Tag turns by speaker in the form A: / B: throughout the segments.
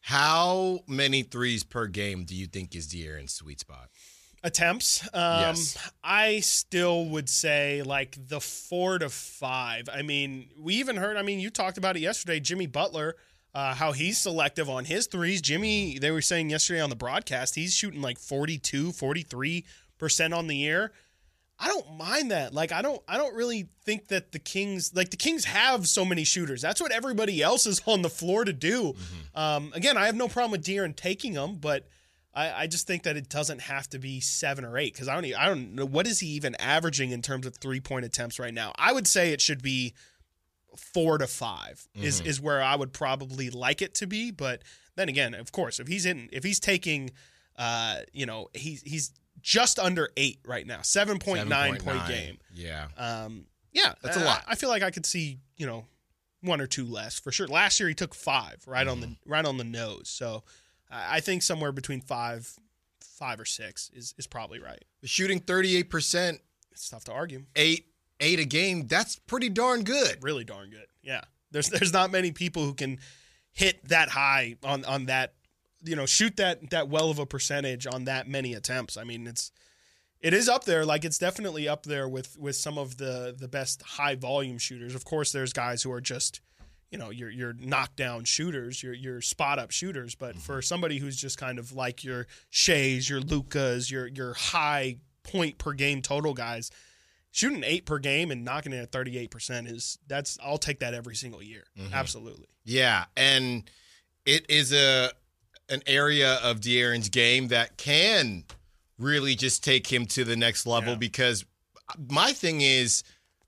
A: How many threes per game do you think is De'Aaron's sweet spot?
B: Attempts.
A: Yes.
B: I still would say like the 4 to 5. I mean, we even heard, you talked about it yesterday, Jimmy Butler, how he's selective on his threes. Jimmy, they were saying yesterday on the broadcast, he's shooting like 42, 43% on the year. I don't mind that. Like, I don't really think that the Kings have so many shooters. That's what everybody else is on the floor to do. Again, I have no problem with De'Aaron taking them, but I just think that it doesn't have to be 7 or 8 because I don't know, what is he even averaging in terms of 3-point attempts right now. I would say it should be 4 to 5 is where I would probably like it to be. But then again, of course, if he's taking, he's just under 8 right now, 7.9 point game.
A: Yeah.
B: That's a lot. I feel like I could see, 1 or 2 less for sure. Last year he took 5 right on the nose. So I think somewhere between 5 or 6 is probably right.
A: Shooting 38%.
B: It's tough to argue.
A: 8 a game. That's pretty darn good.
B: Really darn good. Yeah. There's not many people who can hit that high on that, shoot that well of a percentage on that many attempts. I mean, it is up there. Like, it's definitely up there with some of the best high volume shooters. Of course, there's guys who are just, your knockdown shooters, your spot up shooters. But for somebody who's just kind of like your Sheas, your Lukas, your high point per game total guys, shooting 8 per game and knocking it at 38% I'll take that every single year. Absolutely.
A: Yeah, and it is an area of De'Aaron's game that can really just take him to the next level because my thing is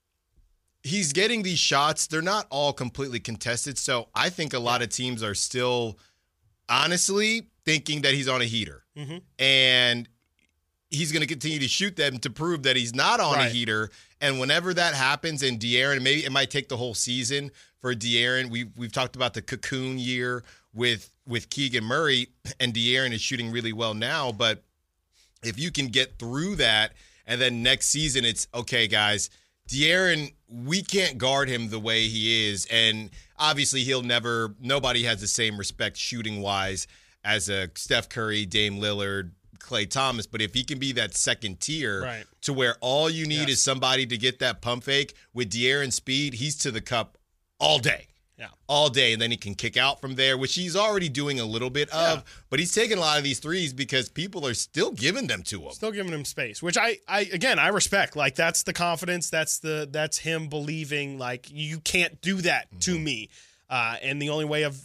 A: he's getting these shots. They're not all completely contested, so I think a lot of teams are still honestly thinking that he's on a heater. And he's going to continue to shoot them to prove that he's not on a heater. And whenever that happens, and De'Aaron, maybe it might take the whole season for De'Aaron. We've talked about the cocoon year with Keegan Murray, and De'Aaron is shooting really well now. But if you can get through that, and then next season it's, okay, guys, De'Aaron, we can't guard him the way he is. And obviously nobody has the same respect shooting-wise as a Steph Curry, Dame Lillard, Klay Thomas, but if he can be that second tier to where all you need is somebody to get that pump fake with De'Aaron's speed, he's to the cup all day. All day, and then he can kick out from there, which he's already doing a little bit of, but he's taking a lot of these threes because people are still giving them to him.
B: Still giving him space, which I respect. Like, that's the confidence, that's him believing, like, you can't do that to me. And the only way of,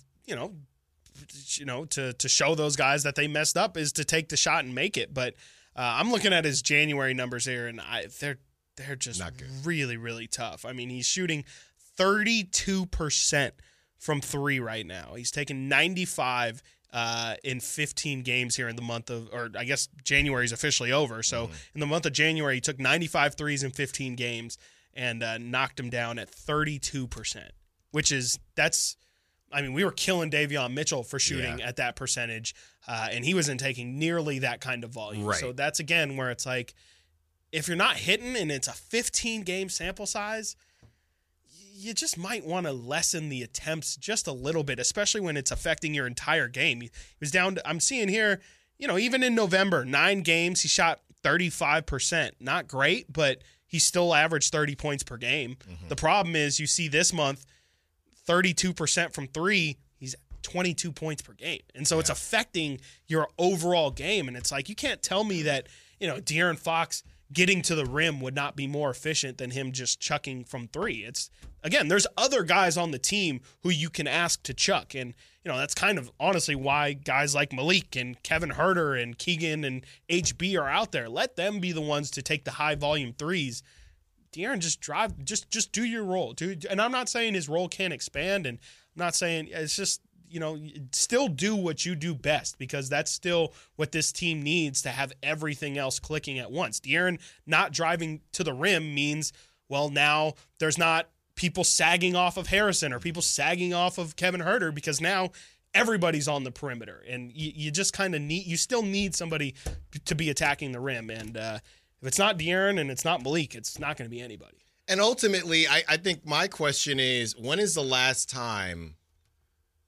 B: to show those guys that they messed up is to take the shot and make it. But I'm looking at his January numbers here, and they're just really, really tough. I mean, he's shooting 32% from 3 right now. He's taken 95 in 15 games here in the month of, or I guess January is officially over. So in the month of January, he took 95 threes in 15 games and knocked him down at 32%, which is, we were killing Davion Mitchell for shooting at that percentage, and he wasn't taking nearly that kind of volume. So that's, again, where it's like, if you're not hitting and it's a 15-game sample size, you just might want to lessen the attempts just a little bit, especially when it's affecting your entire game. He was down to, I'm seeing here, even in November, 9 games, he shot 35%. Not great, but he still averaged 30 points per game. The problem is, you see this month, 32% from 3, he's 22 points per game. And so it's affecting your overall game. And it's like, you can't tell me that, De'Aaron Fox getting to the rim would not be more efficient than him just chucking from 3. It's, again, there's other guys on the team who you can ask to chuck. And, that's kind of honestly why guys like Malik and Kevin Huerter and Keegan and HB are out there. Let them be the ones to take the high volume threes. De'Aaron, just do your role, dude. And I'm not saying his role can't expand, and I'm not saying it's just, still do what you do best, because that's still what this team needs to have everything else clicking at once. De'Aaron not driving to the rim means, well, now there's not people sagging off of Harrison or people sagging off of Kevin Huerter, because now everybody's on the perimeter, and you just kind of you still need somebody to be attacking the rim. And if it's not De'Aaron and it's not Malik, it's not going to be anybody.
A: And ultimately, I think my question is, when is the last time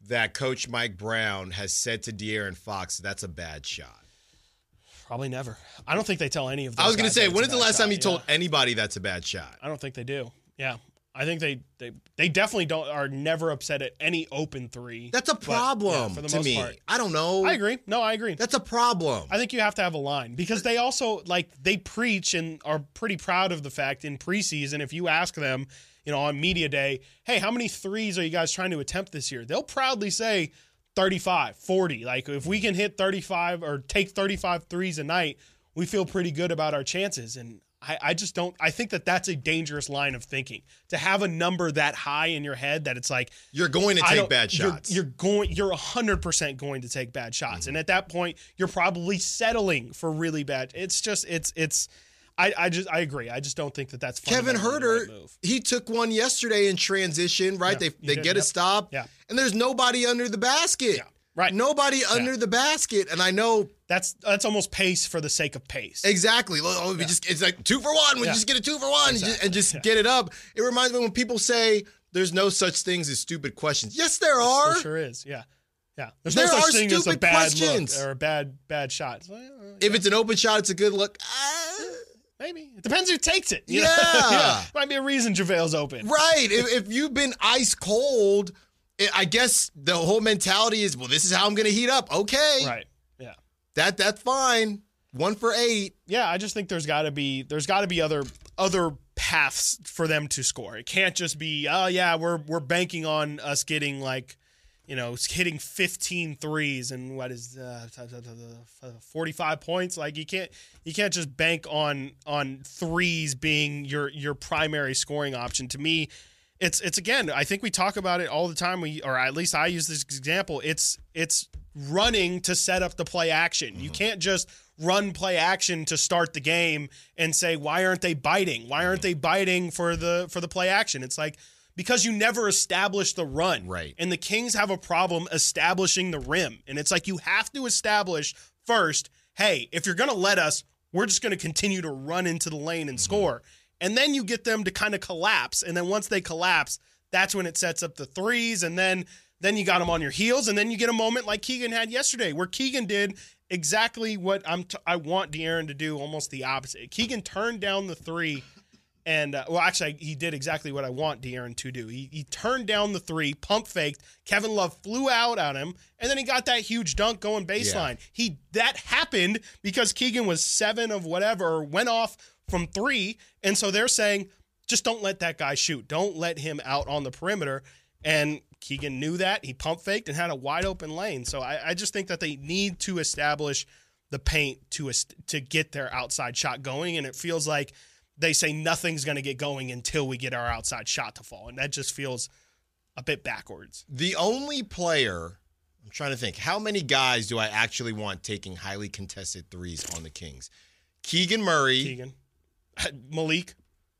A: that Coach Mike Brown has said to De'Aaron Fox, that's a bad shot?
B: Probably never. I don't think they tell any of those
A: I was going to say, when is
B: is
A: the last time you told anybody that's a bad shot?
B: I don't think they do. Yeah. I think they definitely are never upset at any open three.
A: That's a problem
B: for the
A: to
B: most
A: me.
B: part.
A: I don't know.
B: I agree. No, I agree.
A: That's a problem.
B: I think you have to have a line because they also they preach and are pretty proud of the fact in preseason, if you ask them, on media day, hey, how many threes are you guys trying to attempt this year? They'll proudly say 35, 40. Like if we can hit 35 or take 35 threes a night, we feel pretty good about our chances. And I just don't. I think that's a dangerous line of thinking to have a number that high in your head that it's like
A: you're going to take bad shots.
B: You're 100% going to take bad shots, and at that point, you're probably settling for really bad. It's just I agree. I just don't think that's
A: Kevin Huerter. Right, he took one yesterday in transition. Right,
B: yeah,
A: they get a stop.
B: Yeah,
A: and there's nobody under the basket.
B: Yeah. Right.
A: Nobody under the basket. And I know
B: that's almost pace for the sake of pace.
A: Exactly. It's like 2 for 1. We just get a 2 for 1 and just get it up. It reminds me when people say there's no such things as stupid questions. Yes, there are.
B: There sure is. Yeah. Yeah. There's no such thing as a bad questions. Look or a bad shot.
A: If it's an open shot, it's a good look.
B: Maybe. It depends who takes it.
A: Yeah.
B: Might be a reason JaVale's open.
A: Right. If you've been ice cold, I guess the whole mentality is, well, this is how I'm going to heat up. Okay.
B: Right. Yeah.
A: That's fine. 1 for 8.
B: Yeah, I just think there's got to be other paths for them to score. It can't just be, we're banking on us getting hitting 15 threes and what is 45 points. Like you can't just bank on threes being your primary scoring option. To me, It's again, I think we talk about it all the time. Or at least I use this example. It's running to set up the play action. Mm-hmm. You can't just run play action to start the game and say, why aren't they biting? Why aren't they biting for the play action? It's like, because you never establish the run.
A: Right.
B: And the Kings have a problem establishing the rim. And it's like you have to establish first, hey, if you're going to let us, we're just going to continue to run into the lane and score. And then you get them to kind of collapse. And then once they collapse, that's when it sets up the threes. And then you got them on your heels. And then you get a moment like Keegan had yesterday where Keegan did exactly what I want De'Aaron to do, almost the opposite. Keegan turned down the three. And, actually, he did exactly what I want De'Aaron to do. He turned down the three, pump faked. Kevin Love flew out on him, and then he got that huge dunk going baseline. Yeah. That happened because Keegan was 7 of whatever, or went off from 3, and so they're saying, just don't let that guy shoot. Don't let him out on the perimeter. And Keegan knew that. He pump faked and had a wide open lane. So I just think that they need to establish the paint to get their outside shot going, and it feels like they say nothing's going to get going until we get our outside shot to fall, and that just feels a bit backwards.
A: The only player, I'm trying to think, how many guys do I actually want taking highly contested threes on the Kings? Keegan Murray.
B: Malik,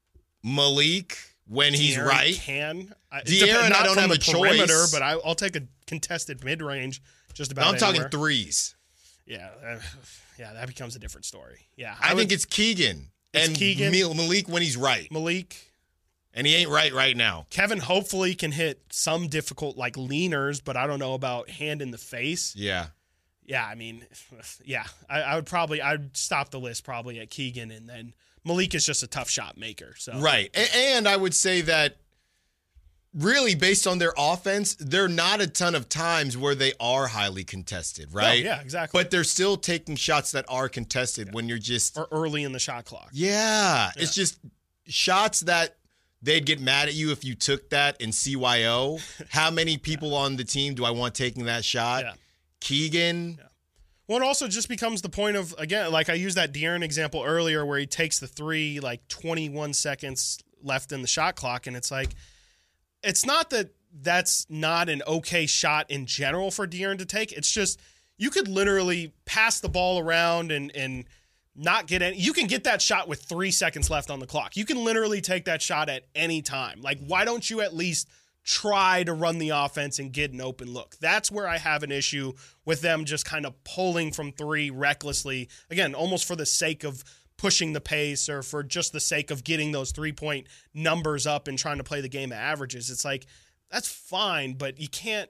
A: when he's right.
B: De'Aaron,
A: I don't have a choice.
B: But I'll take a contested mid-range just about
A: I'm talking threes.
B: Yeah, that becomes a different story. Yeah,
A: I think it's Keegan. Malik when he's right.
B: Malik.
A: And he ain't right now.
B: Kevin hopefully can hit some difficult leaners, but I don't know about hand in the face.
A: Yeah.
B: Yeah, I mean, yeah. I'd stop the list probably at Keegan, and then Malik is just a tough shot maker. So
A: right. And I would say that really based on their offense, there are not a ton of times where they are highly contested, right?
B: No, yeah, exactly.
A: But they're still taking shots that are contested when you're just...
B: Or early in the shot clock.
A: Yeah. It's just shots that they'd get mad at you if you took that in CYO. How many people on the team do I want taking that shot?
B: Yeah.
A: Keegan...
B: Yeah. Well, it also just becomes the point of, again, I used that De'Aaron example earlier where he takes the three, 21 seconds left in the shot clock, and it's like, it's not that that's not an okay shot in general for De'Aaron to take. It's just, you could literally pass the ball around and not get any. You can get that shot with 3 seconds left on the clock. You can literally take that shot at any time. Why don't you at least try to run the offense and get an open look? That's where I have an issue with them just kind of pulling from 3 recklessly, again, almost for the sake of pushing the pace or for just the sake of getting those 3-point numbers up and trying to play the game at averages. It's like that's fine, but you can't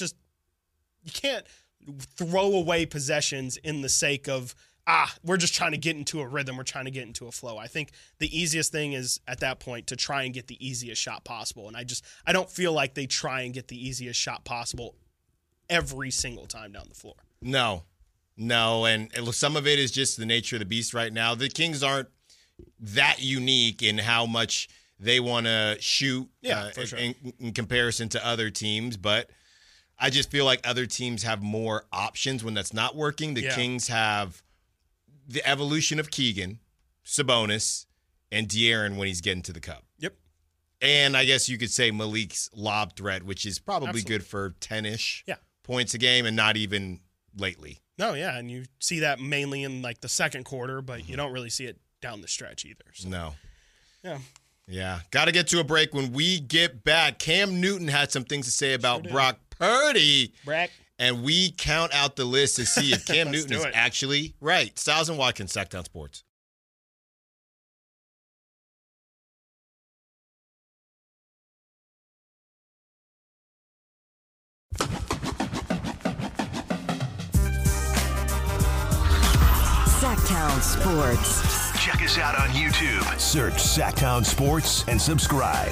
B: throw away possessions in the sake of we're just trying to get into a rhythm, we're trying to get into a flow. I think the easiest thing is at that point to try and get the easiest shot possible. And I don't feel like they try and get the easiest shot possible every single time down the floor.
A: No, and some of it is just the nature of the beast right now. The Kings aren't that unique in how much they want to shoot
B: for sure.
A: in comparison to other teams, but I just feel like other teams have more options when that's not working. The Kings have the evolution of Keegan, Sabonis, and De'Aaron when he's getting to the cup.
B: Yep.
A: And I guess you could say Malik's lob threat, which is probably good for 10-ish points a game and not even lately.
B: No, yeah, and you see that mainly in like the second quarter, but you don't really see it down the stretch either. So.
A: No.
B: Yeah.
A: Yeah. Got to get to a break. When we get back, Cam Newton had some things to say about Brock Purdy. And we count out the list to see if Cam Newton is actually right. Styles and Watkins, Sacktown Sports.
C: Sacktown Sports.
D: Check us out on YouTube. Search Sacktown Sports and subscribe.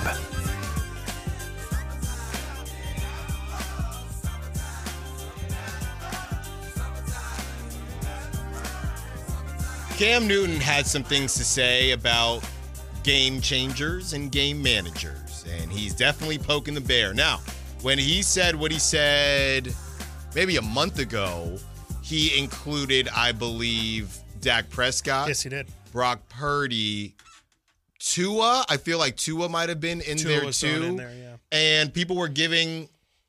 A: Cam Newton had some things to say about game changers and game managers, and he's definitely poking the bear. Now, when he said what he said maybe a month ago, he included, I believe, Dak Prescott.
B: Yes, he did.
A: Brock Purdy, Tua. I feel like Tua might have been in there too.
B: In there, yeah.
A: And people were giving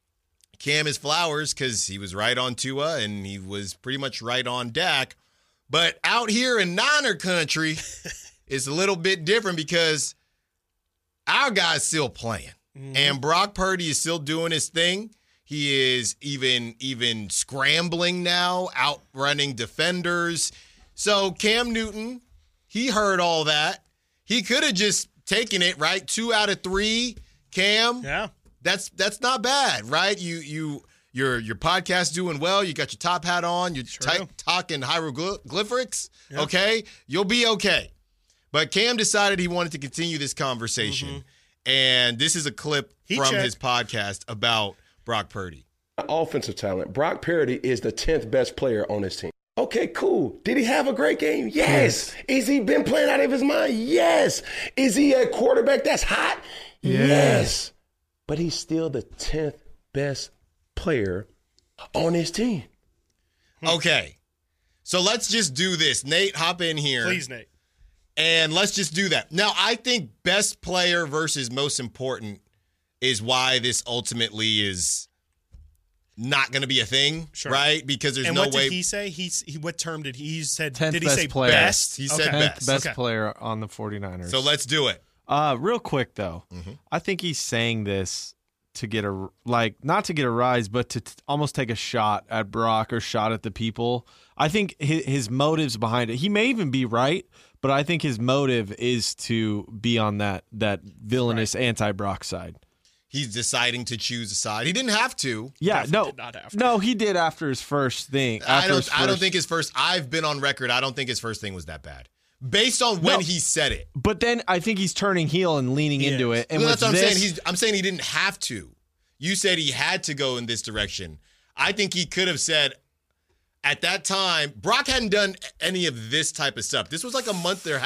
A: Cam his flowers because he was right on Tua and he was pretty much right on Dak. But out here in Niner country, it's a little bit different because our guy's still playing. Mm-hmm. And Brock Purdy is still doing his thing. He is even scrambling now, outrunning defenders. So Cam Newton, he heard all that. He could have just taken it, right? 2 out of 3, Cam.
B: Yeah.
A: That's not bad, right? Your podcast doing well. You got your top hat on. You're talking hieroglyphics. Yep. Okay, you'll be okay. But Cam decided he wanted to continue this conversation, and this is a clip from his podcast about Brock Purdy.
E: Offensive talent. Brock Purdy is the 10th best player on this team. Okay, cool. Did he have a great game? Yes. Is he been playing out of his mind? Yes. Is he a quarterback that's hot? Yes. But he's still the 10th best player on his team.
A: Okay. So let's just do this. Nate, hop in here.
B: Please, Nate.
A: And let's just do that. Now, I think best player versus most important is why this ultimately is not going to be a thing, right? Because there's no way.
B: And what did he say? What term did he said?
F: 10th
B: did he say
F: player.
B: best?
A: He said
F: 10th best player on the 49ers.
A: So let's do it.
F: Real quick, though. I think he's saying this to get not to get a rise, but to almost take a shot at Brock or shot at the people. I think his motives behind it, he may even be right, but I think his motive is to be on that villainous anti-Brock side.
A: He's deciding to choose a side. He didn't have to.
F: Yeah, no, he did after his first thing.
A: I don't think his first. I've been on record. I don't think his first thing was that bad, based on when he said it.
F: But then I think he's turning heel and leaning into it. And
A: that's what I'm saying. I'm saying he didn't have to. You said he had to go in this direction. I think he could have said at that time. Brock hadn't done any of this type of stuff. This was like a month there.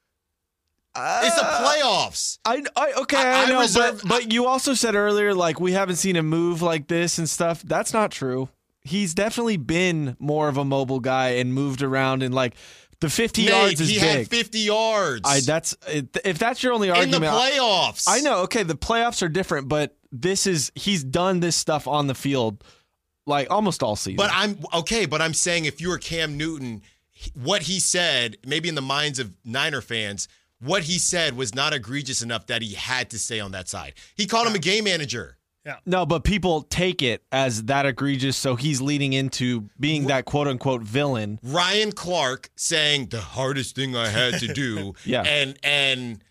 A: It's the playoffs.
F: I know, but you also said earlier, like, we haven't seen him move like this and stuff. That's not true. He's definitely been more of a mobile guy and moved around, and like the 50 yards is big.
A: He had 50 yards.
F: If that's your only argument.
A: In the playoffs.
F: I know, okay, the playoffs are different, but he's done this stuff on the field like almost all season.
A: But I'm saying if you were Cam Newton, what he said, maybe in the minds of Niner fans, what he said was not egregious enough that he had to stay on that side. He called him a game manager.
B: Yeah.
F: No, but people take it as that egregious, so he's leading into being that quote-unquote villain.
A: Ryan Clark saying the hardest thing I had to do.
F: Yeah.
A: And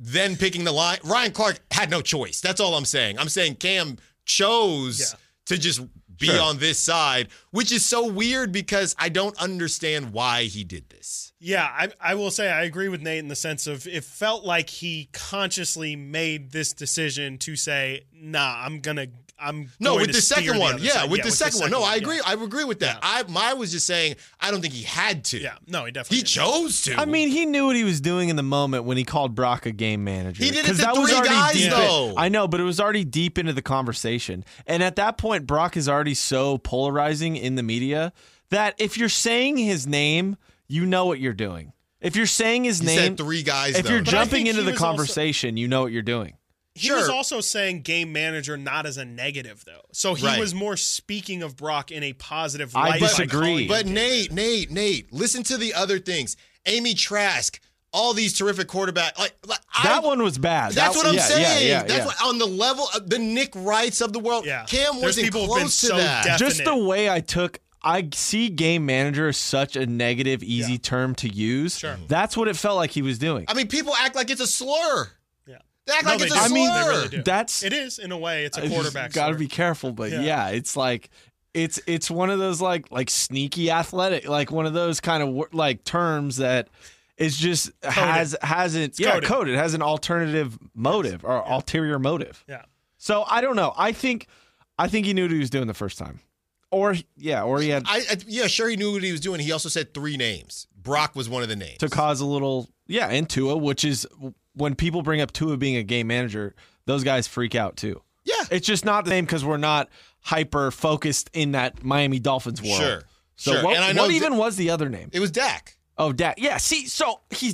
A: then picking the line. Ryan Clark had no choice. That's all I'm saying. I'm saying Cam chose to just be on this side, which is so weird because I don't understand why he did this.
B: Yeah, I will say I agree with Nate in the sense of it felt like he consciously made this decision to say, nah, I'm going
A: with the second one.
B: Yeah,
A: with the second one. No, I agree.
B: Yeah.
A: I agree with that.
B: Yeah.
A: I was just saying I don't think he had to.
B: Yeah, no, he definitely
A: He chose to.
F: I mean, he knew what he was doing in the moment when he called Brock a game manager.
A: He did it
F: 'Cause
A: to
F: that was
A: three
F: already
A: guys,
F: deep
A: though.
F: I know, but it was already deep into the conversation. And at that point, Brock is already so polarizing in the media that if you're saying his name, you know what you're doing. If you're saying his
A: He
F: name,
A: said three guys,
F: if
A: though.
F: you're
B: But I
F: jumping
B: think
F: into
B: he
F: the
B: was also-
F: conversation, you know what you're doing.
B: He was also saying game manager not as a negative, though. So he was more speaking of Brock in a positive
F: I
B: light. by
F: disagree.
B: calling him
A: But
B: game
A: Nate, listen to the other things. Amy Trask, all these terrific quarterbacks.
F: That one was bad.
A: That's what I'm saying.
F: Yeah,
A: That's what, on the level of the Nick Wrights of the world.
B: Yeah.
A: Cam
B: There's
A: wasn't
B: people who've been
A: close to
B: so
A: that.
B: definite.
F: Just the way I see game manager as such a negative, easy term to use.
B: Sure.
F: That's what it felt like he was doing.
A: I mean, people act like it's a slur.
B: Yeah.
A: They act
B: No,
A: like
B: they
A: it's
B: do.
A: a
B: I
A: slur.
B: mean, they really do.
F: That's
B: It is, in a way. It's a quarterback.
F: Got to
B: slur.
F: be careful, but
B: Yeah.
F: it's like it's one of those like sneaky athletic, like one of those kind of like terms that is just hasn't coded has an alternative motive or ulterior motive.
B: Yeah.
F: So I don't know. I think he knew what he was doing the first time. Or he had
A: Sure, he knew what he was doing. He also said three names. Brock was one of the names.
F: to cause a little, and Tua, which is when people bring up Tua being a game manager, those guys freak out too.
A: Yeah.
F: It's just not the same because we're not hyper focused in that Miami Dolphins world.
A: Sure.
F: So
A: Sure.
F: what,
A: And I know
F: what even was the other name?
A: It was Dak.
F: Oh, Dak. Yeah. See, so he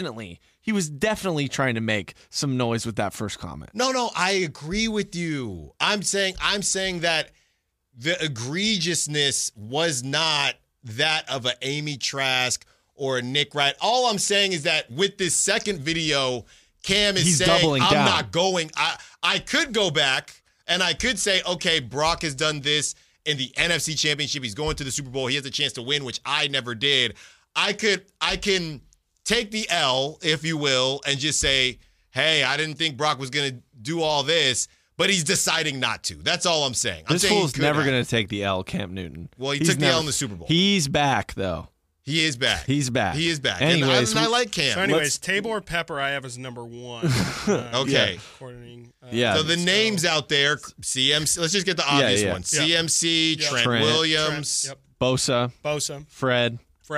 F: was definitely trying to make some noise with that first comment.
A: No, I agree with you. I'm saying that the egregiousness was not that of a Amy Trask or a Nick Wright. All I'm saying is that with this second video, Cam is
F: He's
A: saying,
F: doubling
A: I'm
F: down.
A: not going. I could go back and I could say, okay, Brock has done this in the NFC Championship. He's going to the Super Bowl. He has a chance to win, which I never did. I can take the L, if you will, and just say, hey, I didn't think Brock was going to do all this, but he's deciding not to. That's all I'm saying.
F: This fool's never going to take the L, Cam Newton.
A: Well, he took the L in the Super Bowl.
F: He's back, though.
A: He is back.
F: He's back.
A: He is back.
F: Anyways,
A: and I like Cam.
B: So anyways, Tabor Pepper I have as number one.
A: Okay.
B: According,
F: Yeah.
A: So the names out there, CMC. Let's just get the obvious ones.
B: Yeah.
A: CMC, Trent Williams.
B: Yep.
F: Bosa,
B: Fred,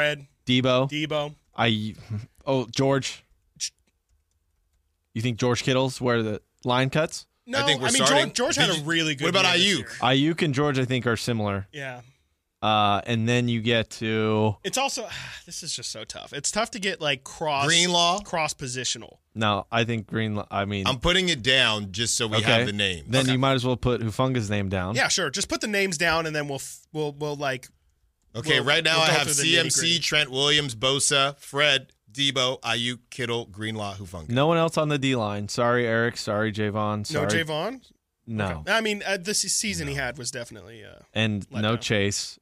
F: Debo. George. You think George Kittle's where the line cuts?
B: No,
A: I think we're starting.
B: George had a really good
A: What about
B: year
A: Ayuk?
B: this year.
F: Ayuk and George, I think, are similar.
B: Yeah.
F: And then you get to
B: It's also this is just so tough. It's tough to get like cross positional.
F: no. I think Greenlaw. I mean,
A: I'm putting it down just so we have the names.
F: Then you might as well put Hufunga's name down.
B: Yeah, sure. Just put the names down and then we'll like.
A: Okay,
B: we'll-
A: right now
B: we'll
A: I
B: go
A: have
B: through the
A: CMC,
B: nitty-gritty.
A: Trent Williams, Bosa, Fred, Debo, Ayuk, Kittle, Greenlaw, Hufanga.
F: No one else on the D line. Sorry, Eric. Sorry, Javon. Sorry.
B: No Javon.
F: No.
B: Okay. I mean, this season he had was definitely.
F: And
B: let
F: no
B: down.
F: Chase.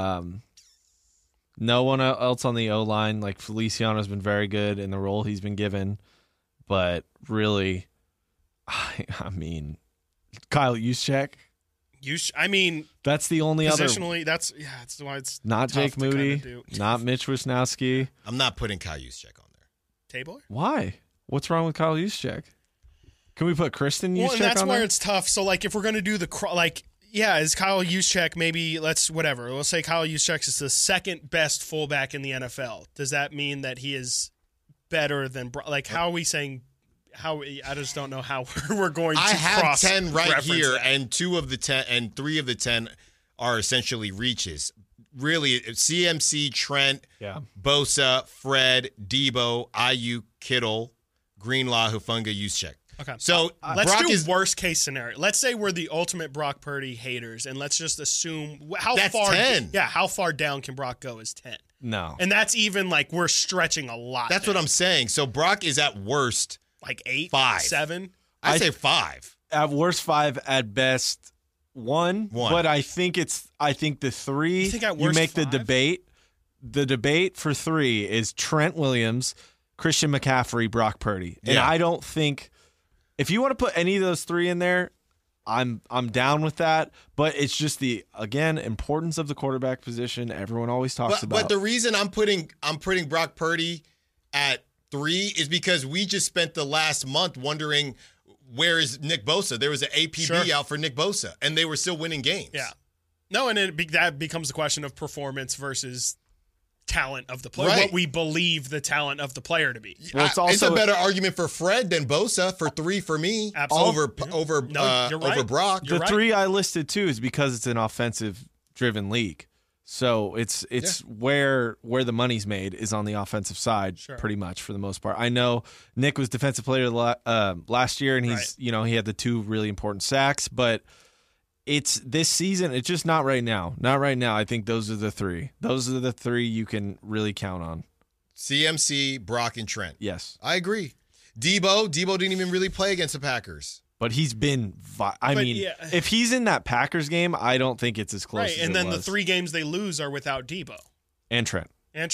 F: No one else on the O line. Like Feliciano's been very good in the role he's been given, but I mean, Kyle Juszczyk.
B: I mean,
F: That's the only other.
B: positionally, that's why it's
F: Not
B: tough
F: Jake
B: to kinda
F: Moody.
B: do.
F: Not Mitch Wisnowski.
A: I'm not putting Kyle Juszczyk on there.
B: Tabor.
F: Why? What's wrong with Kyle Juszczyk? Can we put Kristen Juszczyk
B: Well, and that's
F: on
B: where
F: there?
B: it's tough. So, like, if we're going to do is Kyle Juszczyk maybe, we'll say Kyle Juszczyk is the second best fullback in the NFL. Does that mean that he is better than, how are we saying, I just don't know how we're going to
A: I have
B: cross
A: 10 right
B: reference
A: here,
B: that.
A: and 2 of the 10 and 3 of the 10 are essentially reaches. Really, CMC, Trent, Bosa, Fred, Debo, Ayuk, Kittle, Greenlaw, Hufanga, Juszczyk.
B: Okay.
A: So
B: Let's
A: Brock
B: do
A: is
B: worst case scenario. Let's say we're the ultimate Brock Purdy haters, and let's just assume
A: That's 10.
B: Yeah, how far down can Brock go is 10?
F: No.
B: And that's even like we're stretching a lot.
A: That's
B: there.
A: what I'm saying. So Brock is at worst
B: like 8,
A: 5.
B: 7.
A: I say 5.
F: At worst 5, at best 1. But I think the 3.
B: You think at worst
F: make the
B: 5?
F: debate. The debate for 3 is Trent Williams, Christian McCaffrey, Brock Purdy. And
A: Yeah.
F: I don't think if you want to put any of those three in there, I'm down with that. But it's just the importance of the quarterback position. Everyone always talks about.
A: But the reason I'm putting Brock Purdy at 3 is because we just spent the last month wondering where is Nick Bosa. There was an APB out for Nick Bosa, and they were still winning games.
B: Yeah. No, and that becomes the question of performance versus talent of the player.
A: Right.
B: What we believe the talent of the player to be.
F: Well, it's also
A: a better argument for Fred than Bosa for 3 for me.
B: Absolutely.
A: Over
B: you're right.
A: over Brock.
B: You're
F: the
B: right.
F: 3 I listed too is because it's an offensive driven league. So it's where the money's made is on the offensive side, pretty much for the most part. I know Nick was defensive player last year, and he's he had the 2 really important sacks, but it's this season. It's just not right now. Not right now. I think those are the 3. Those are the 3 you can really count on.
A: CMC, Brock, and Trent.
F: Yes,
A: I agree. Debo didn't even really play against the Packers.
F: but he's been. If he's in that Packers game, I don't think it's as close.
B: Right,
F: as
B: and
F: it
B: then
F: was.
B: the 3 games they lose are without Debo
F: and Trent.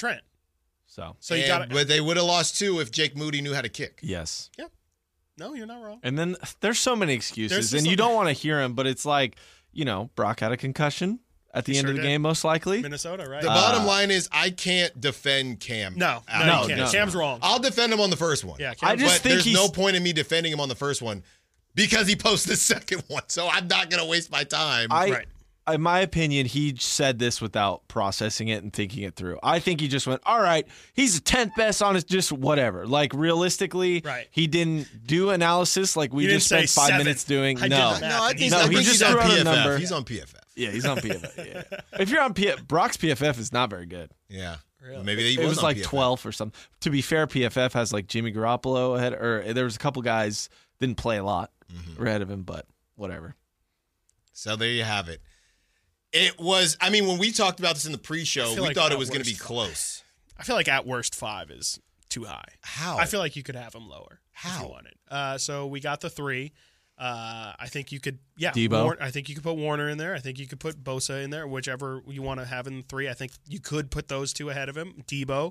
B: So
A: But they would have lost 2 if Jake Moody knew how to kick.
F: Yes.
B: No, you're not wrong.
F: And then there's so many excuses, and
B: just
F: you don't want to hear them, but it's like, Brock had a concussion at the end of the game, most likely.
B: Minnesota, right?
A: The bottom line is I can't defend Cam.
B: No,
A: out
B: you
A: of
B: can't.
A: this.
B: Cam's wrong.
A: I'll defend him on the first one.
B: Yeah,
F: I just
A: but
F: think
A: there's no point in me defending him on the first one because he posted the second one. So I'm not going to waste my time.
F: In my opinion, he said this without processing it and thinking it through. I think he just went, all right, he's the 10th best on his just whatever. Like, realistically, he didn't do analysis like we just spent 5 minutes doing.
B: I
F: No.
A: I think
F: he just
A: he's on
F: threw out a
A: PFF.
F: number.
A: He's on PFF.
F: Yeah, he's on PFF. Yeah. If you're on Brock's PFF is not very good.
A: Yeah.
B: Really?
A: Maybe he
F: It was
A: on
F: like
A: PFF.
F: 12th or something. To be fair, PFF has like Jimmy Garoppolo ahead, or there was a couple guys didn't play a lot ahead of him, but whatever.
A: So there you have it. It was, when we talked about this in the pre-show, we thought it was going to be close.
B: I feel like at worst 5 is too high.
A: How?
B: I feel like you could have him lower.
A: How?
B: If you wanted. So we got the 3. I think you could,
F: Debo.
B: I think you could put Warner in there. I think you could put Bosa in there, whichever you want to have in 3. I think you could put those 2 ahead of him. Debo.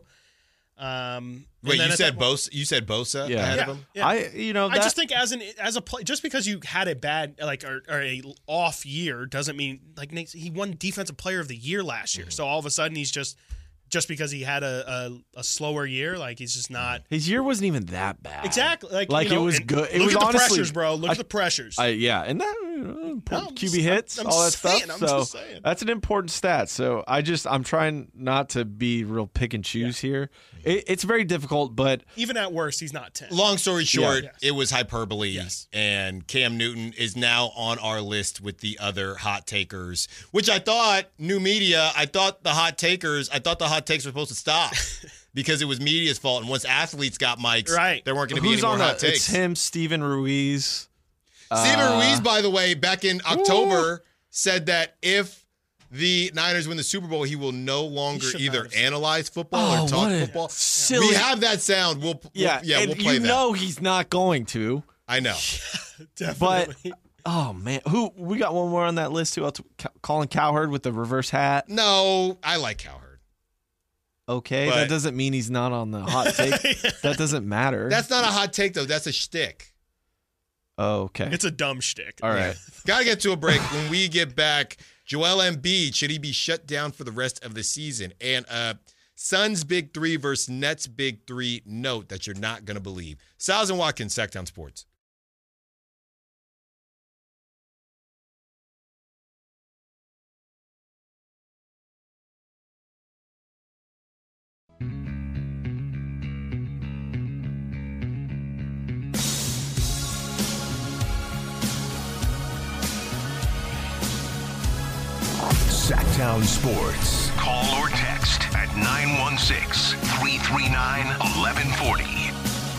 A: Wait, you said Bosa? You said Bosa ahead of him?
B: Yeah.
F: I
B: I just think as a play, just because you had a bad or a off year doesn't mean like Nate, he won Defensive Player of the Year last year. So all of a sudden he's just because he had a slower year, like he's just not.
F: His year wasn't even that bad.
B: Exactly,
F: it was good. It
B: look
F: was
B: at the
F: honestly,
B: pressures, bro. Look at the pressures.
F: and that QB hits,
B: I'm
F: all that
B: just saying,
F: stuff.
B: I'm
F: So
B: just saying.
F: that's an important stat. So I'm trying not to be real pick and choose here. It's very difficult, but
B: Even at worst, he's not 10.
A: Long story short,
B: Yes.
A: it was hyperbole,
B: Yes.
A: and Cam Newton is now on our list with the other hot takers, which I thought, new media, I thought the hot takes were supposed to stop because it was media's fault, and once athletes got mics, there weren't going to be
F: who's
A: any more
F: on
A: hot
F: that?
A: takes.
F: It's him, Steven Ruiz.
A: Steven Ruiz, by the way, back in October, said that if the Niners win the Super Bowl, he will no longer either analyze football or talk football.
F: Silly.
A: We have that sound. We'll play that.
F: He's not going to.
A: I know.
B: Definitely.
F: But oh man, we got one more on that list too. Colin Cowherd with the reverse hat.
A: No, I like Cowherd.
F: Okay,
A: But-
F: that doesn't mean he's not on the hot take. That doesn't matter.
A: That's not a hot take, though. That's a shtick.
F: Oh, okay.
B: It's a dumb shtick.
F: All right.
A: Got to get to a break. When we get back, Joel Embiid, should he be shut down for the rest of the season? And Suns Big 3 versus Nets Big 3 note that you're not going to believe. Salz and Watkins, Sacktown Sports.
D: Sacktown Sports. Call or text at 916-339-1140.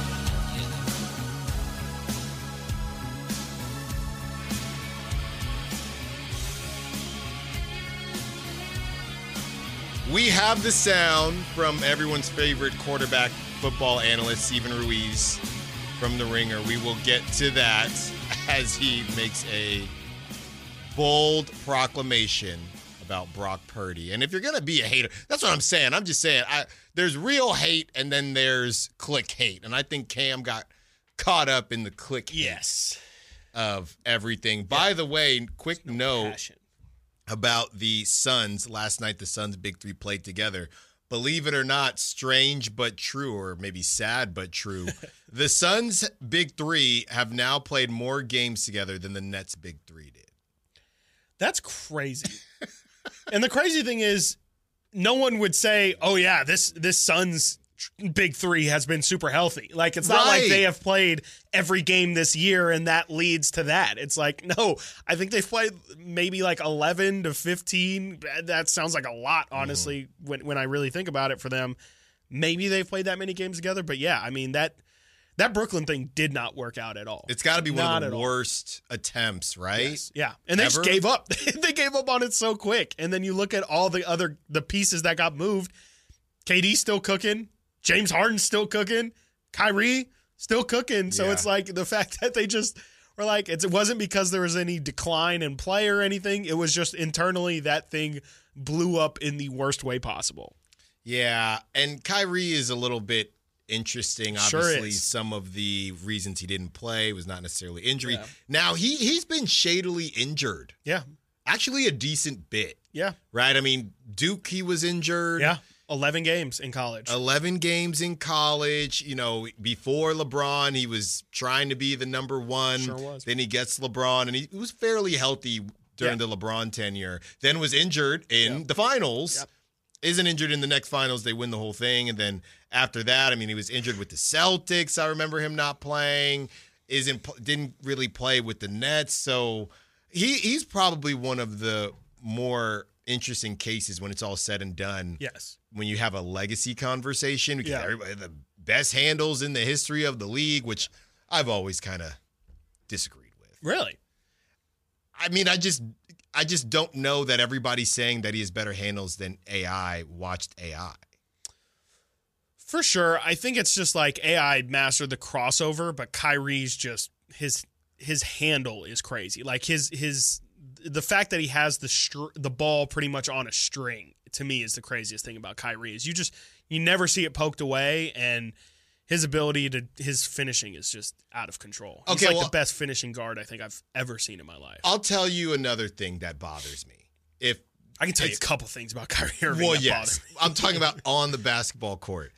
A: We have the sound from everyone's favorite quarterback football analyst, Steven Ruiz, from The Ringer. We will get to that as he makes a bold proclamation about Brock Purdy. And if you're going to be a hater, that's what I'm saying. I'm just saying there's real hate and then there's click hate. And I think Cam got caught up in the click hate of everything. By the way, quick note about the Suns. Last night, the Suns' Big Three played together. Believe it or not, strange but true, or maybe sad but true. The Suns' Big Three have now played more games together than the Nets' Big Three did.
B: That's crazy. And the crazy thing is, no one would say, oh, yeah, this Suns' Big Three has been super healthy. Like, it's not like they have played every game this year and that leads to that. It's like, no, I think they've played maybe like 11 to 15. That sounds like a lot, honestly, when I really think about it for them. Maybe they've played that many games together. But, yeah, I mean, that Brooklyn thing did not work out at all.
A: It's got to be one of the worst attempts, right?
B: Yes. Yeah. And they just gave up. They gave up on it so quick. And then you look at all the pieces that got moved. KD's still cooking. James Harden's still cooking. Kyrie still cooking. So it's like the fact that they just were like, it wasn't because there was any decline in play or anything. It was just internally that thing blew up in the worst way possible.
A: Yeah. And Kyrie is a little bit interesting. Obviously, some of the reasons he didn't play was not necessarily injury. Yeah. Now, he's been shadily injured.
B: Yeah.
A: Actually, a decent bit.
B: Yeah.
A: Right? I mean, Duke, he was injured.
B: Yeah. 11 games in college.
A: 11 games in college. You know, before LeBron, he was trying to be the number one.
B: Sure was.
A: Then he gets LeBron, and he was fairly healthy during the LeBron tenure. Then was injured in the finals. Yep. Isn't injured in the next finals. They win the whole thing. And then after that, I mean, he was injured with the Celtics. I remember him not playing. Didn't really play with the Nets. So he's probably one of the more interesting cases when it's all said and done.
B: Yes.
A: When you have a legacy conversation, everybody, the best handles in the history of the league, which I've always kind of disagreed with.
B: Really?
A: I mean, I just don't know that everybody's saying that he has better handles than AI watched AI.
B: For sure. I think it's just like AI mastered the crossover, but Kyrie's just his handle is crazy. Like the fact that he has the ball pretty much on a string, to me, is the craziest thing about Kyrie. Is you never see it poked away, and his his finishing is just out of control. He's the best finishing guard I think I've ever seen in my life.
A: I'll tell you another thing that bothers me. If
B: I can tell you a couple things about Kyrie Irving. Well, yes,
A: I'm talking about on the basketball court,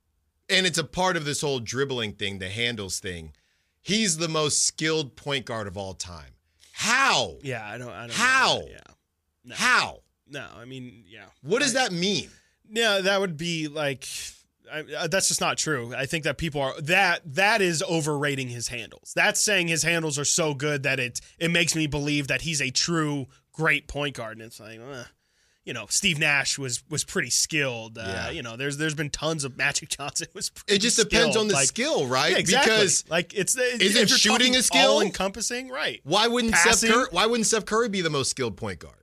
A: and it's a part of this whole dribbling thing, the handles thing. He's the most skilled point guard of all time. How?
B: Yeah, I don't.
A: How?
B: Yeah. No.
A: How?
B: No, I mean, yeah.
A: What does that mean?
B: Yeah, that would be like, that's just not true. I think that people are that is overrating his handles. That's saying his handles are so good that it makes me believe that he's a true great point guard. And it's like, Steve Nash was pretty skilled. There's been tons of Magic Johnson was pretty
A: It just depends on the skill, right?
B: Yeah, exactly.
A: Because
B: isn't
A: shooting a skill?
B: All encompassing, right?
A: Why wouldn't Steph Curry be the most skilled point guard?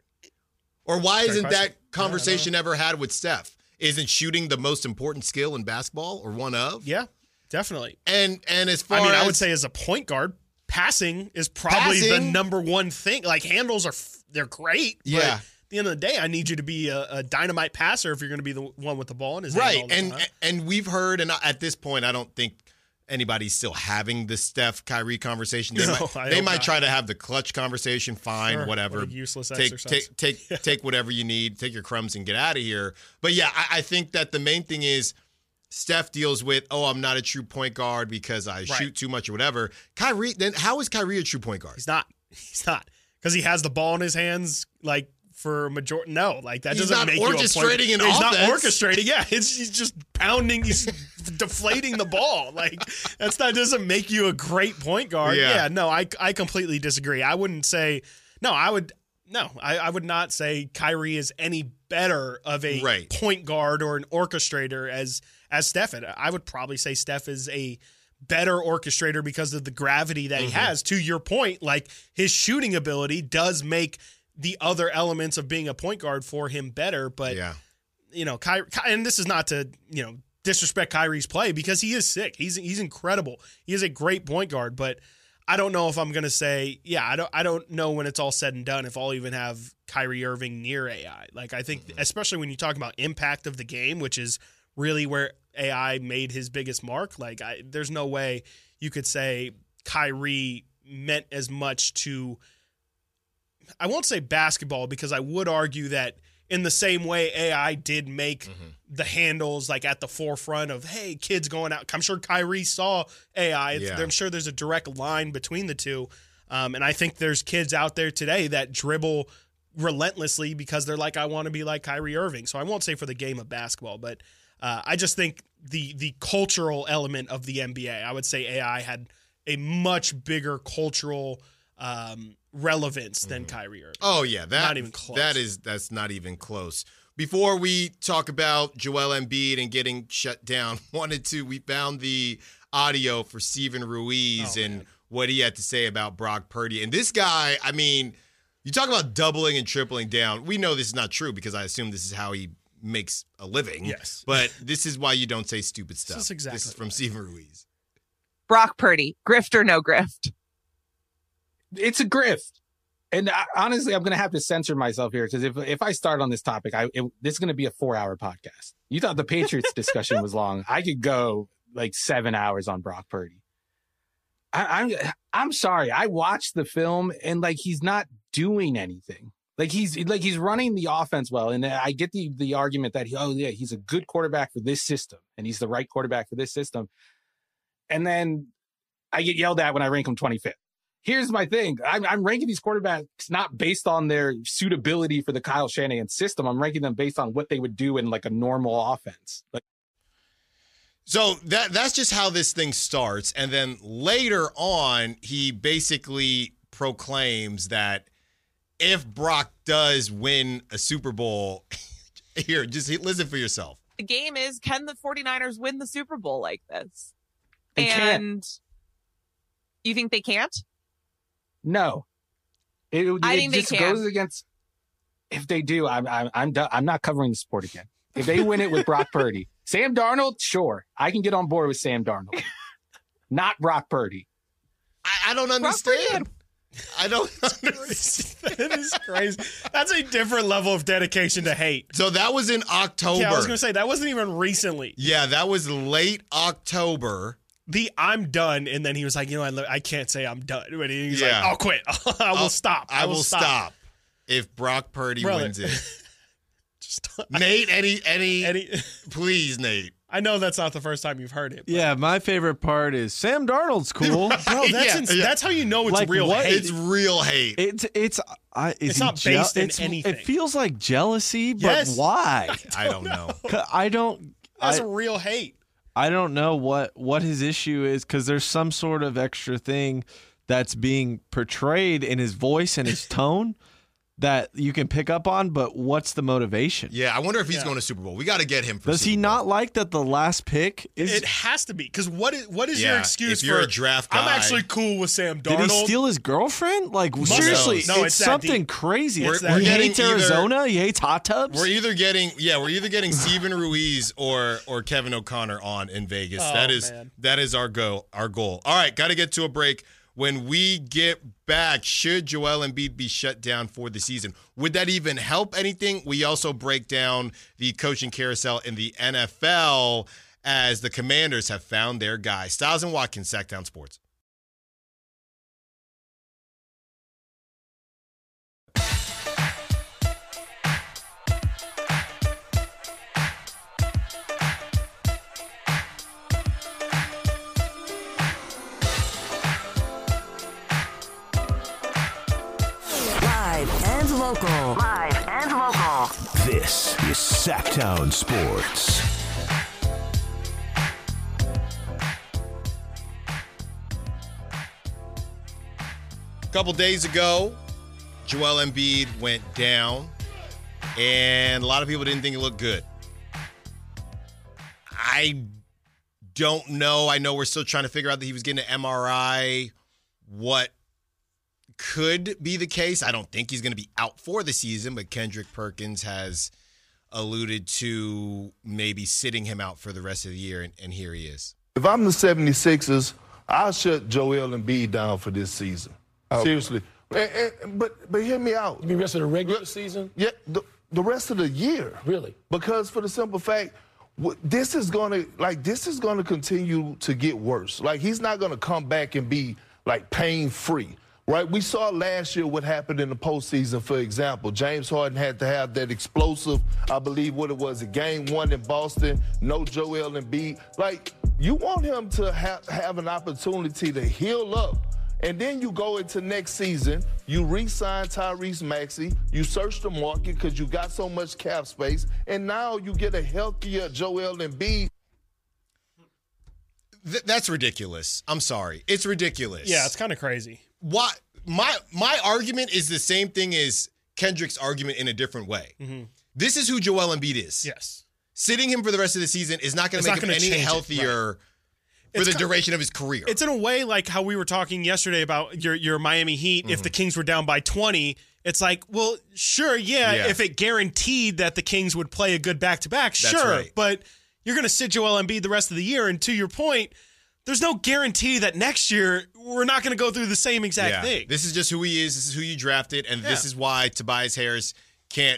A: Or why isn't that conversation ever had with Steph? Isn't shooting the most important skill in basketball, or one of?
B: Yeah, definitely.
A: And as far as
B: I would say as a point guard, passing is probably the number one thing. Like handles they're great.
A: Yeah.
B: But at the end of the day, I need you to be a dynamite passer if you're going to be the one with the ball in his hand all the time.
A: And we've heard, and at this point, I don't think anybody's still having the Steph Kyrie conversation. They might try to have the clutch conversation. Fine, sure, whatever.
B: What a useless exercise.
A: Take whatever you need. Take your crumbs and get out of here. But yeah, I think that the main thing is Steph deals with, I'm not a true point guard because I shoot too much or whatever. Kyrie, then how is Kyrie a true point guard?
B: He's not. Because he has the ball in his hands, like, for a majority. No, like that doesn't make you a point. He's not orchestrating an offense. He's not orchestrating. Yeah, he's just pounding. He's deflating the ball. Like doesn't make you a great point guard. Yeah, no, I completely disagree. I wouldn't say I would not say Kyrie is any better of a point guard or an orchestrator as Steph. I would probably say Steph is a better orchestrator because of the gravity that he has. To your point, like his shooting ability does make the other elements of being a point guard for him better. But, Kyrie, and this is not to, disrespect Kyrie's play because he is sick. He's incredible. He is a great point guard, but I don't know if I'm going to say, I don't know when it's all said and done if I'll even have Kyrie Irving near AI. Like, I think, especially when you talk about impact of the game, which is really where AI made his biggest mark, like, there's no way you could say Kyrie meant as much to, I won't say basketball, because I would argue that in the same way AI did make the handles like at the forefront of, hey, kids going out. I'm sure Kyrie saw AI. I'm sure there's a direct line between the two. And I think there's kids out there today that dribble relentlessly because they're like, I want to be like Kyrie Irving. So I won't say for the game of basketball, but I just think the cultural element of the NBA, I would say AI had a much bigger cultural relevance than Kyrie Irving.
A: Oh yeah,
B: not even close.
A: That's not even close. Before we talk about Joel Embiid and getting shut down, we found the audio for Steven Ruiz and what he had to say about Brock Purdy. And this guy, I mean, you talk about doubling and tripling down. We know this is not true because I assume this is how he makes a living.
B: Yes.
A: But this is why you don't say stupid stuff.
B: This is exactly
A: This is from Steven Ruiz.
C: Brock Purdy, grift or no grift?
G: It's a grift. And honestly, I'm going to have to censor myself here because if I start on this topic, this is going to be a 4-hour podcast. You thought the Patriots discussion was long. I could go like 7 hours on Brock Purdy. I'm sorry. I watched the film and like he's not doing anything. He's running the offense well. And I get the argument that he's a good quarterback for this system and he's the right quarterback for this system. And then I get yelled at when I rank him 25th. Here's my thing. I'm ranking these quarterbacks not based on their suitability for the Kyle Shanahan system. I'm ranking them based on what they would do in like a normal offense.
A: So that's just how this thing starts. And then later on, he basically proclaims that if Brock does win a Super Bowl, here, just listen for yourself.
C: The game is, can the 49ers win the Super Bowl like this?
G: They can't.
C: You think they can't?
G: No,
C: I think
G: just
C: they can.
G: goes against. If they do, I'm done. I'm not covering the sport again. If they win it with Brock Purdy, Sam Darnold, sure, I can get on board with Sam Darnold. Not Brock Purdy.
A: I don't understand. I don't understand.
B: That is crazy. That's a different level of dedication to hate.
A: So that was in October.
B: Yeah, I was going to say that wasn't even recently.
A: Yeah, that was late October.
B: I'm done, and then he was like, I can't say I'm done. But he's like,
A: Yeah.
B: I'll quit. I will stop.
A: I will stop if Brock Purdy wins it. Nate, any please, Nate.
B: I know that's not the first time you've heard it. But.
F: Yeah, my favorite part is Sam Darnold's cool.
B: Bro, that's how you know it's
F: Like,
B: real
F: what?
B: hate.
A: It's real hate.
F: It's
B: not based in anything.
F: It feels like jealousy, but
B: Yes.
F: why?
A: I don't know.
B: That's real hate.
F: I don't know what his issue is because there's some sort of extra thing that's being portrayed in his voice and his tone that you can pick up on, but what's the motivation?
A: Yeah, I wonder if he's going to Super Bowl. We got to get him for
F: Does
A: Super
F: he
A: Bowl.
F: not like that the last pick is...
B: It has to be, because what is your excuse
A: if you're
B: for
A: a draft guy?
B: I'm actually cool with Sam Darnold.
F: Did he steal his girlfriend? Like, seriously,
B: No,
F: it's
B: that
F: something
B: deep.
F: crazy.
B: We're
F: He
A: getting
F: hates Arizona. He hates hot tubs.
A: We're either getting Steven Ruiz or Kevin O'Connor on in Vegas.
B: Oh,
A: that is our goal. All right, got to get to a break. When we get back, should Joel Embiid be shut down for the season? Would that even help anything? We also break down the coaching carousel in the NFL as the Commanders have found their guy. Styles and Watkins, Sacktown Sports.
C: Live and local.
D: This is Sacktown Sports.
A: A couple days ago, Joel Embiid went down, and a lot of people didn't think it looked good. I don't know. I know we're still trying to figure out that he was getting an MRI. What could be the case? I don't think he's going to be out for the season, but Kendrick Perkins has alluded to maybe sitting him out for the rest of the year, and here he is.
H: If I'm the 76ers, I'll shut Joel Embiid down for this season. Seriously. But hear me out.
E: You mean rest of the regular season?
H: Yeah, the rest of the year.
E: Really?
H: Because for the simple fact, this is gonna continue to get worse. Like, he's not gonna come back and be like pain-free. Right? We saw last year what happened in the postseason, for example. James Harden had to have that explosive, I believe what it was, a game 1 in Boston, no Joel Embiid. Like, you want him to have an opportunity to heal up. And then you go into next season, you re-sign Tyrese Maxey, you search the market because you got so much cap space, and now you get a healthier Joel Embiid.
A: That's ridiculous. I'm sorry. It's ridiculous.
B: Yeah, it's kind of crazy.
A: Why? My argument is the same thing as Kendrick's argument in a different way. Mm-hmm. This is who Joel Embiid is.
B: Yes.
A: Sitting him for the rest of the season is not going to make him any healthier for the duration of his career.
B: It's in a way like how we were talking yesterday about your Miami Heat. Mm-hmm. If the Kings were down by 20, it's like, well, sure, yeah, if it guaranteed that the Kings would play a good back-to-back, sure. Right. But you're going to sit Joel Embiid the rest of the year, and to your point, there's no guarantee that next year we're not going to go through the same exact thing.
A: This is just who he is. This is who you drafted, and this is why Tobias Harris can't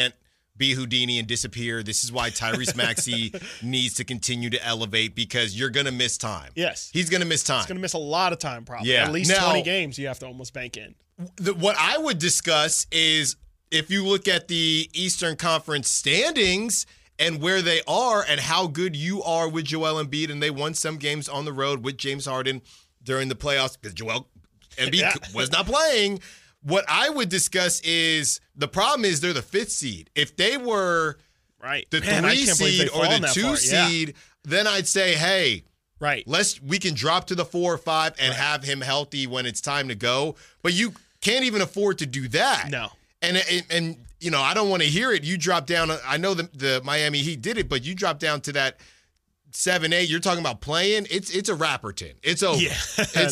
A: be Houdini and disappear. This is why Tyrese Maxey needs to continue to elevate, because you're going to miss time.
B: Yes.
A: He's going to miss time.
B: He's going to miss a lot of time probably. Yeah. At least 20 games you have to almost bank in.
A: What I would discuss is if you look at the Eastern Conference standings and where they are and how good you are with Joel Embiid, and they won some games on the road with James Harden during the playoffs because Joel Embiid was not playing. What I would discuss is the problem is they're the 5th seed. If they were the 3 seed or the 2 seed, then I'd say, hey, we can drop to the 4 or 5 and have him healthy when it's time to go. But you can't even afford to do that.
B: No.
A: And you know, I don't want to hear it. You drop down. I know the Miami Heat did it, but you drop down to that 7-8. You're talking about playing. It's a Rapperton. It's over. Yeah.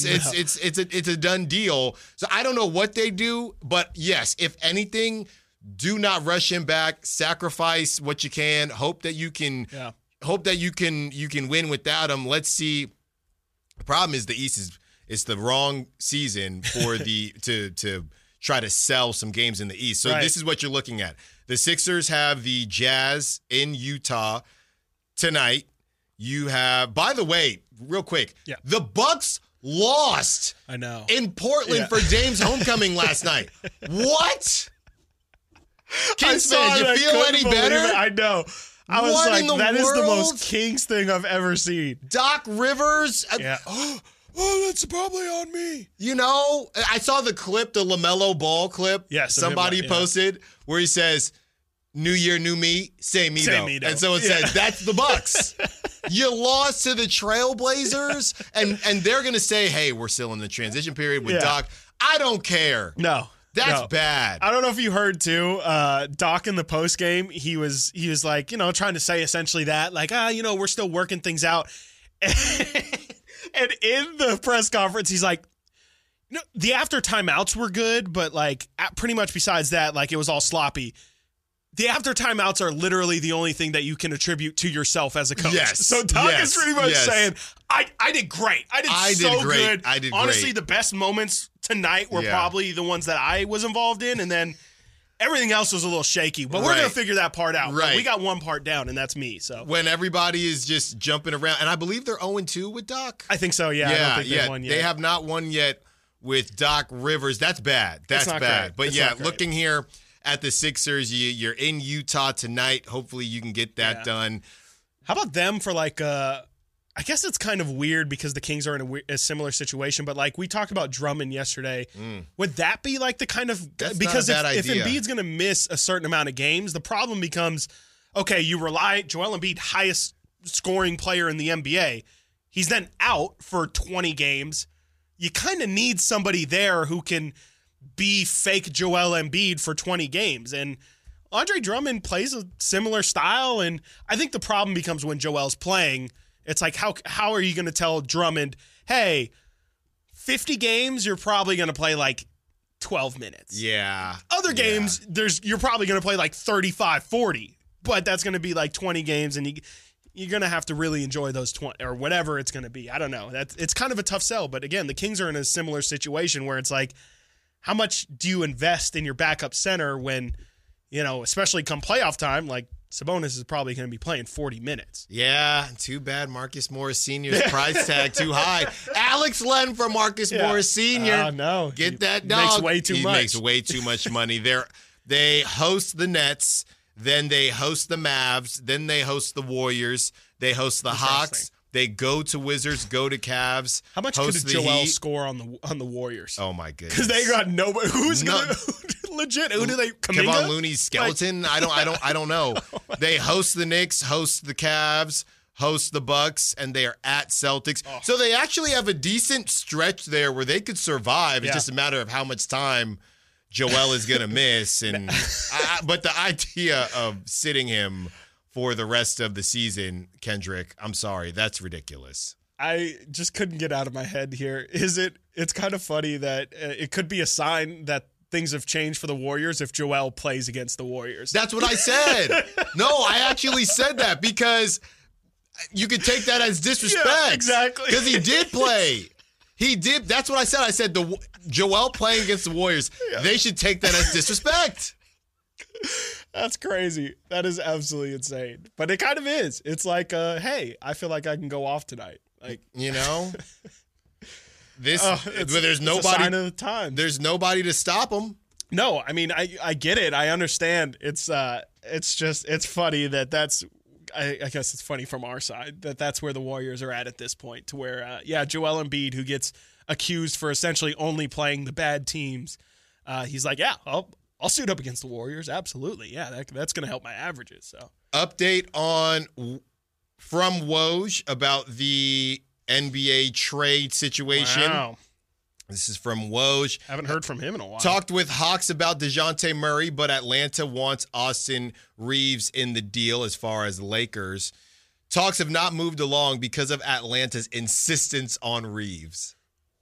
A: It's a done deal. So I don't know what they do, but yes, if anything, do not rush him back. Sacrifice what you can. Hope that you can. Yeah. Hope that you can win without him. Let's see. The problem is the East is the wrong season for the to try to sell some games in the East. So this is what you're looking at. The Sixers have the Jazz in Utah tonight. You have, by the way, real quick, the Bucks lost in Portland for Dame's homecoming last night. What? Kings fans, you feel any better?
B: I know. I was like, that is the most Kings thing I've ever seen.
A: Doc Rivers.
B: Oh, that's probably on me.
A: You know, I saw the clip, the LaMelo Ball clip.
B: Yes,
A: somebody posted where he says, "New year, new me, same me though." And so it says, that's the Bucks. You lost to the Trailblazers, and they're going to say, hey, we're still in the transition period with Doc. I don't care.
B: No.
A: That's bad.
B: I don't know if you heard too, Doc in the post game, he was like, you know, trying to say essentially that, like, you know, we're still working things out. And in the press conference, he's like, you know, the after timeouts were good, but like pretty much besides that, like it was all sloppy. The after timeouts are literally the only thing that you can attribute to yourself as a coach.
A: Yes.
B: So Doc is pretty much saying, I did great. I did so good.
A: I did
B: Honestly,
A: great.
B: The best moments tonight were probably the ones that I was involved in, and then everything else was a little shaky. But we're going to figure that part out. Right. We got one part down, and that's me. So
A: when everybody is just jumping around, and I believe they're 0-2 with Doc.
B: I think so, yeah. I don't think they've won yet.
A: They have not won yet with Doc Rivers. That's bad. That's bad.
B: Great.
A: But looking here at the Sixers, you're in Utah tonight. Hopefully you can get that done.
B: How about them for like I guess it's kind of weird because the Kings are in a similar situation, but like we talked about Drummond yesterday. Would that be like the kind of because if Embiid's going to miss a certain amount of games, the problem becomes, okay, you rely Joel Embiid, highest scoring player in the NBA. He's then out for 20 games. You kind of need somebody there who can be fake Joel Embiid for 20 games. And Andre Drummond plays a similar style, and I think the problem becomes when Joel's playing. It's like, how are you going to tell Drummond, hey, 50 games, you're probably going to play like 12 minutes.
A: Yeah.
B: Other games, you're probably going to play like 35, 40, but that's going to be like 20 games, and you're going to have to really enjoy those 20 or whatever it's going to be. I don't know. It's kind of a tough sell. But again, the Kings are in a similar situation where it's like, how much do you invest in your backup center when, especially come playoff time, like Sabonis is probably going to be playing 40 minutes.
A: Yeah, too bad Marcus Morris Sr.'s price tag too high. Alex Len for Marcus Morris Sr.
B: No.
A: Get that dog.
B: Makes way too much.
A: He makes way too much money. They host the Nets, then they host the Mavs, then they host the Warriors, they host the Hawks. They go to Wizards, go to Cavs.
B: How much could Joel score on the Warriors?
A: Oh my goodness!
B: Because they got nobody. Who's gonna legit? Who do they? Kuminga?
A: Kevon Looney's skeleton. I don't know. They host the Knicks, host the Cavs, host the Bucks, and they are at Celtics. Oh. So they actually have a decent stretch there where they could survive. It's just a matter of how much time Joel is gonna miss. And but the idea of sitting him for the rest of the season, Kendrick, I'm sorry, that's ridiculous.
B: I just couldn't get out of my head here. It's kind of funny that it could be a sign that things have changed for the Warriors if Joel plays against the Warriors.
A: That's what I said. No, I actually said that because you could take that as disrespect.
B: Yeah, exactly.
A: Because he did play. He did. That's what I said. I said Joel playing against the Warriors, they should take that as disrespect.
B: That's crazy. That is absolutely insane. But it kind of is. It's like, hey, I feel like I can go off tonight. Like,
A: this. But there's nobody.
B: It's a sign of the time.
A: There's nobody to stop him.
B: No, I mean, I get it. I understand. It's funny that's. I guess it's funny from our side that's where the Warriors are at this point. To where, Joel Embiid, who gets accused for essentially only playing the bad teams, he's like, I'll suit up against the Warriors. Absolutely. Yeah, that's going to help my averages. So,
A: update from Woj about the NBA trade situation.
B: Wow.
A: This is from Woj.
B: Haven't heard from him in a while.
A: Talked with Hawks about DeJounte Murray, but Atlanta wants Austin Reeves in the deal as far as the Lakers. Talks have not moved along because of Atlanta's insistence on Reeves.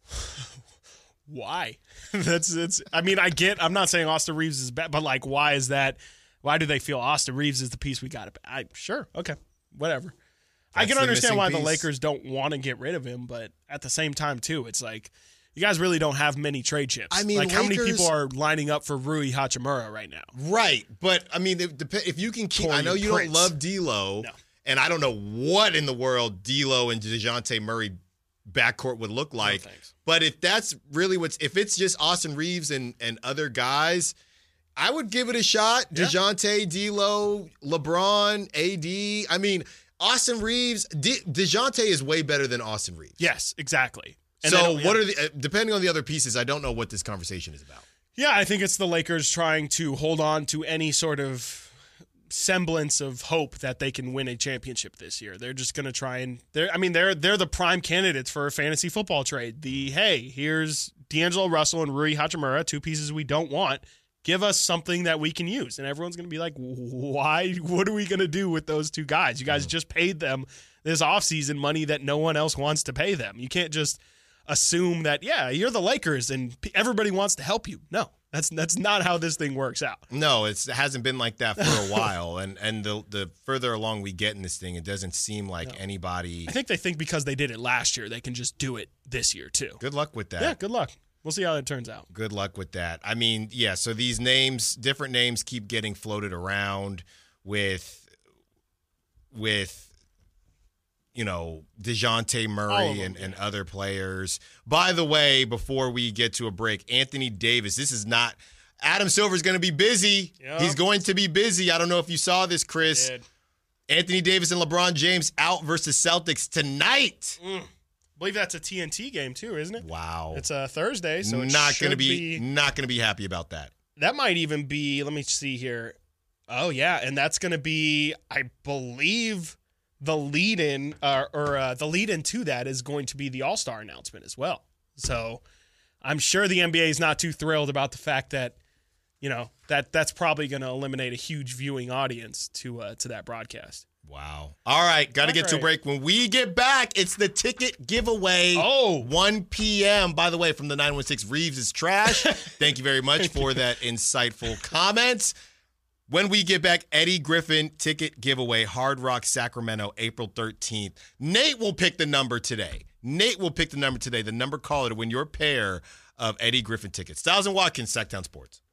B: Why? I'm not saying Austin Reeves is bad, but like, why is that? Why do they feel Austin Reeves is the piece we got to? Sure, okay, whatever. I can understand why the Lakers don't want to get rid of him, but at the same time, too, it's like you guys really don't have many trade chips. I mean, like how many people are lining up for Rui Hachimura right now?
A: Right, but I mean, if you can keep, I know you don't love D'Lo, and I don't know what in the world D'Lo and DeJounte Murray backcourt would look like.
B: No,
A: but if that's really if it's just Austin Reeves and other guys, I would give it a shot. Yeah. DeJounte, D'Lo, LeBron, AD. I mean, Austin Reeves, DeJounte is way better than Austin Reeves.
B: Yes, exactly. And
A: so what are depending on the other pieces, I don't know what this conversation is about.
B: Yeah, I think it's the Lakers trying to hold on to any sort of semblance of hope that they can win a championship this year. They're just going to try and they're the prime candidates for a fantasy football trade. Here's D'Angelo Russell and Rui Hachimura, two pieces we don't want. Give us something that we can use. And everyone's going to be like, why? What are we going to do with those two guys? You guys just paid them this offseason money that no one else wants to pay them. You can't just assume that, you're the Lakers and everybody wants to help you. No. That's not how this thing works out.
A: No, it hasn't been like that for a while. And the further along we get in this thing, it doesn't seem like anybody.
B: I think they think because they did it last year, they can just do it this year too.
A: Good luck with that.
B: Yeah, good luck. We'll see how it turns out.
A: Good luck with that. I mean, so these names, different names keep getting floated around with DeJounte Murray and other players. By the way, before we get to a break, Anthony Davis, this is not – Adam Silver's going to be busy. Yep. He's going to be busy. I don't know if you saw this, Chris. Anthony Davis and LeBron James out versus Celtics tonight.
B: I believe that's a TNT game too, isn't it?
A: Wow.
B: It's a Thursday, so it's
A: not going to be happy about that.
B: That might even be – let me see here. Oh, yeah, and that's going to be, I believe – the lead-in the lead-in to that is going to be the All-Star announcement as well. So I'm sure the NBA is not too thrilled about the fact that, that's probably going to eliminate a huge viewing audience to that broadcast.
A: Wow. All right, got to get to a break. When we get back, it's the ticket giveaway. 1 p.m. By the way, from the 916, Reeves is trash. Thank you very much for that insightful comments. When we get back, Eddie Griffin ticket giveaway, Hard Rock Sacramento, April 13th. Nate will pick the number today. The number caller to win your pair of Eddie Griffin tickets. Styles and Watkins, Sacktown Sports.